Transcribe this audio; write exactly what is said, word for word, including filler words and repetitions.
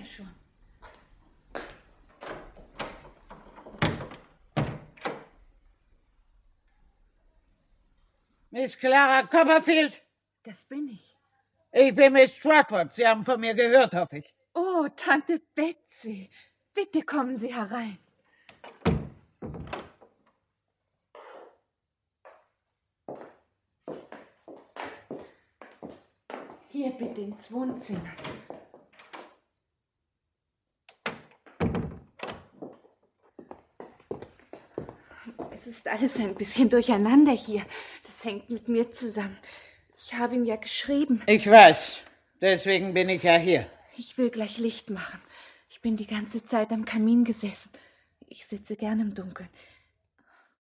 schon. Miss Clara Copperfield? Das bin ich. Ich bin Miss Trotwood. Sie haben von mir gehört, hoffe ich. Oh, Tante Betsy. Bitte kommen Sie herein. Hier bitte ins Wohnzimmer. Es ist alles ein bisschen durcheinander hier. Das hängt mit mir zusammen. Ich habe ihm ja geschrieben. Ich weiß. Deswegen bin ich ja hier. Ich will gleich Licht machen. Ich bin die ganze Zeit am Kamin gesessen. Ich sitze gern im Dunkeln.